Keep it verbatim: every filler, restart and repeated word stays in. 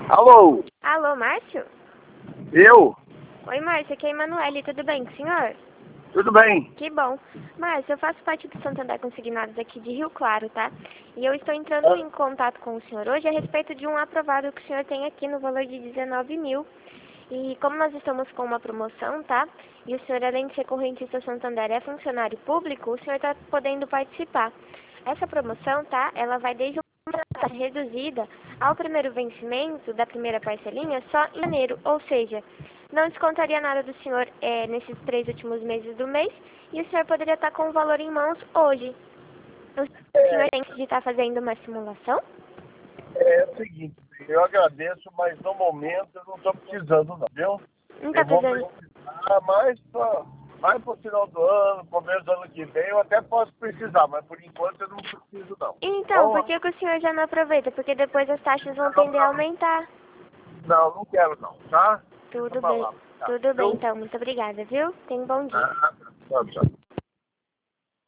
Alô? Alô, Márcio? Eu? Oi, Márcio, aqui é a Emanuele, tudo bem com o senhor? Tudo bem? Que bom. Márcio, eu faço parte do Santander Consignados aqui de Rio Claro, tá? E eu estou entrando em contato com o senhor hoje a respeito de um aprovado que o senhor tem aqui no valor de dezenove mil. E como nós estamos com uma promoção, tá? E o senhor, além de ser correntista Santander, é funcionário público, o senhor está podendo participar. Essa promoção, tá? Ela vai desde uma taxa reduzida ao primeiro vencimento da primeira parcelinha só em janeiro, ou seja, não descontaria nada do senhor é, nesses três últimos meses do mês e o senhor poderia estar com o valor em mãos hoje. O senhor tem que estar fazendo uma simulação? É, é o seguinte, eu agradeço, mas no momento eu não estou precisando não, viu? Não está Eu vou precisando? precisar mais para mais pro final do ano, começo do ano que vem, eu até posso precisar, mas por enquanto eu não preciso não. Então, por Bom, que, que o senhor já não aproveita? Porque depois as taxas vão tender a aumentar. não, não quero não, tá? Deixa eu Tudo bem. falar. Tá, Tudo bem, viu? então. Muito obrigada, viu? Tenha um bom dia. Ah, tchau, tchau.